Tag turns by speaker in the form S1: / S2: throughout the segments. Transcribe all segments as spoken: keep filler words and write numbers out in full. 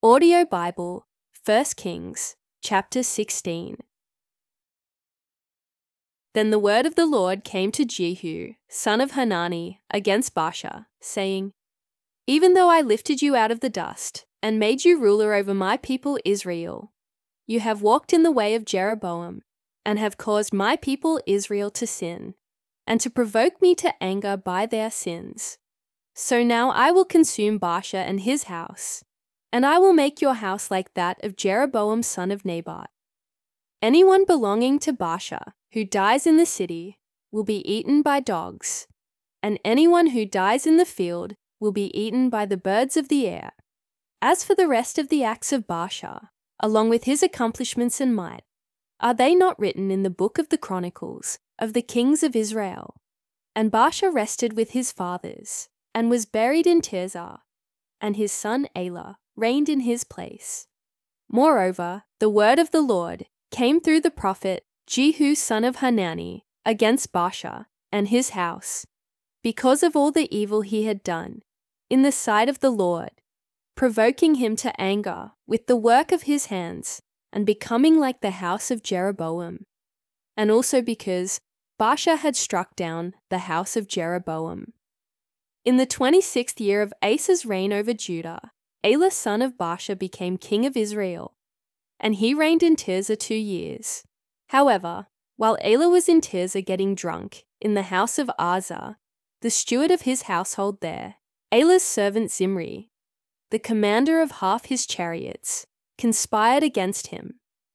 S1: Audio Bible, First Kings, chapter sixteen. Then the word of the Lord came to Jehu, son of Hanani, against Baasha, saying, Even though I lifted you out of the dust, and made you ruler over my people Israel, you have walked in the way of Jeroboam, and have caused my people Israel to sin, and to provoke me to anger by their sins. So now I will consume Baasha and his house, and I will make your house like that of Jeroboam son of Nebat. Anyone belonging to Baasha who dies in the city will be eaten by dogs, and anyone who dies in the field will be eaten by the birds of the air. As for the rest of the acts of Baasha, along with his accomplishments and might, are they not written in the book of the Chronicles of the kings of Israel? And Baasha rested with his fathers, and was buried in Tirzah, and his son Elah reigned in his place. Moreover, the word of the Lord came through the prophet Jehu son of Hanani against Baasha and his house, because of all the evil he had done in the sight of the Lord, provoking him to anger with the work of his hands, and becoming like the house of Jeroboam, and also because Baasha had struck down the house of Jeroboam. In the twenty-sixth year of Asa's reign over Judah, Elah son of Baasha became king of Israel, and he reigned in Tirzah two years. However, while Elah was in Tirzah getting drunk in the house of Arza, the steward of his household there, Elah's servant Zimri, the commander of half his chariots, conspired against him.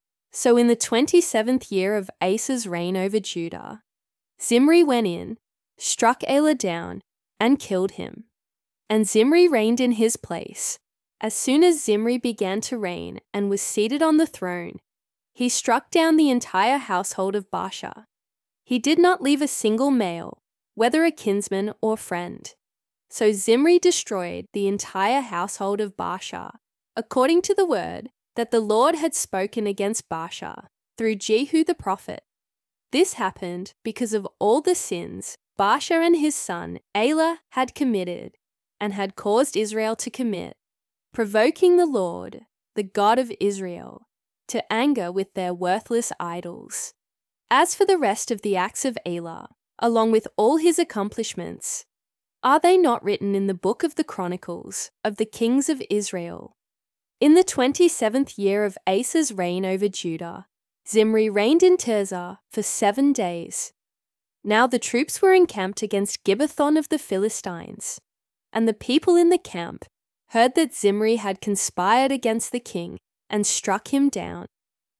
S1: So in the twenty-seventh year of Asa's reign over Judah, Zimri went in, struck Elah down, and killed him. And Zimri reigned in his place. As soon as Zimri began to reign and was seated on the throne, he struck down the entire household of Baasha. He did not leave a single male, whether a kinsman or friend. So Zimri destroyed the entire household of Baasha, according to the word that the Lord had spoken against Baasha through Jehu the prophet. This happened because of all the sins Baasha and his son Elah had committed and had caused Israel to commit, provoking the Lord, the God of Israel, to anger with their worthless idols. As for the rest of the acts of Elah, along with all his accomplishments, are they not written in the book of the Chronicles of the kings of Israel? In the twenty-seventh year of Asa's reign over Judah, Zimri reigned in Tirzah for seven days. Now the troops were encamped against Gibbethon of the Philistines, and the people in the camp heard that Zimri had conspired against the king and struck him down.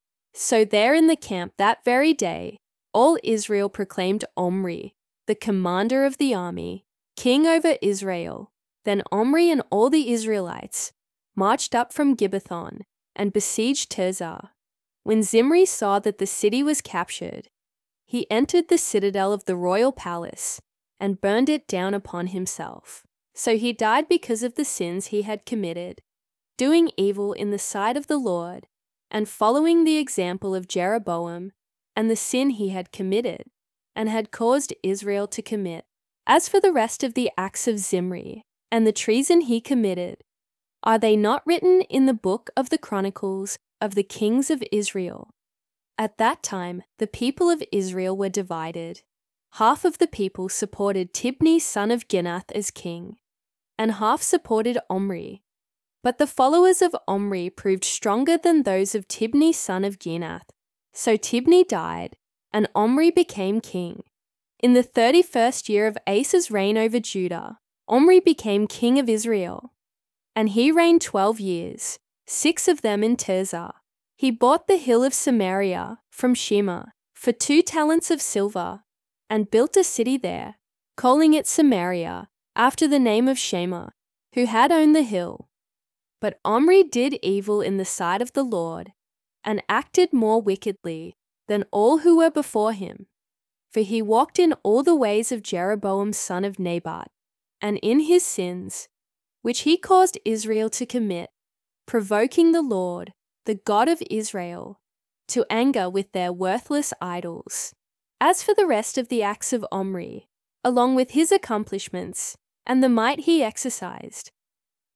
S1: So there in the camp that very day, all Israel proclaimed Omri, the commander of the army, king over Israel. Then Omri and all the Israelites marched up from Gibbethon and besieged Tirzah. When Zimri saw that the city was captured, he entered the citadel of the royal palace and burned it down upon himself. So he died because of the sins he had committed, doing evil in the sight of the Lord, and following the example of Jeroboam and the sin he had committed, and had caused Israel to commit. As for the rest of the acts of Zimri, and the treason he committed, are they not written in the book of the Chronicles of the kings of Israel? At that time, the people of Israel were divided. Half of the people supported Tibni son of Ginath as king, and half supported Omri. But the followers of Omri proved stronger than those of Tibni son of Ginath. So Tibni died, and Omri became king. In the thirty-first year of Asa's reign over Judah, Omri became king of Israel. And he reigned twelve years, six of them in Tirzah. He bought the hill of Samaria from Shema for two talents of silver, and built a city there, calling it Samaria, after the name of Shema, who had owned the hill. But Omri did evil in the sight of the Lord, and acted more wickedly than all who were before him. For he walked in all the ways of Jeroboam son of Nebat, and in his sins, which he caused Israel to commit, provoking the Lord, the God of Israel, to anger with their worthless idols. As for the rest of the acts of Omri, along with his accomplishments, and the might he exercised,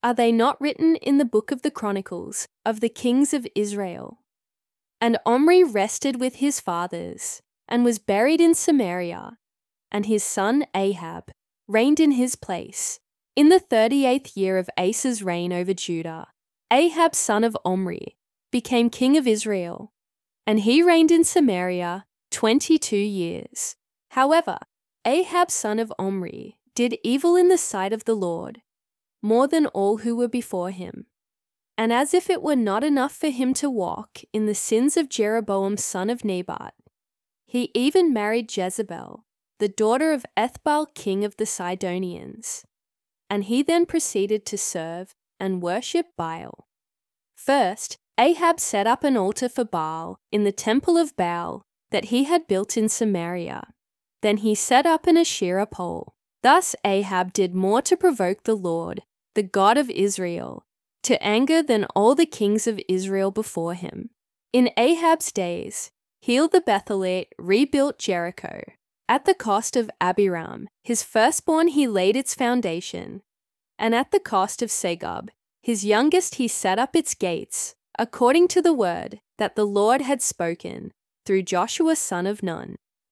S1: Are they not written in the book of the Chronicles of the kings of Israel? And Omri rested with his fathers, and was buried in Samaria, and his son Ahab reigned in his place. In the thirty-eighth year of Asa's reign over Judah, Ahab son of Omri became king of Israel, and he reigned in Samaria twenty-two years. However, Ahab son of Omri did evil in the sight of the Lord, more than all who were before him. And as if it were not enough for him to walk in the sins of Jeroboam son of Nebat, he even married Jezebel, the daughter of Ethbaal king of the Sidonians. And he then proceeded to serve and worship Baal. First, Ahab set up an altar for Baal in the temple of Baal that he had built in Samaria. Then he set up an Asherah pole. Thus Ahab did more to provoke the Lord, the God of Israel, to anger than all the kings of Israel before him. In Ahab's days, Hiel the Bethelite rebuilt Jericho. At the cost of Abiram, his firstborn, he laid its foundation, and at the cost of Segub, his youngest, he set up its gates, according to the word that the Lord had spoken through Joshua son of Nun.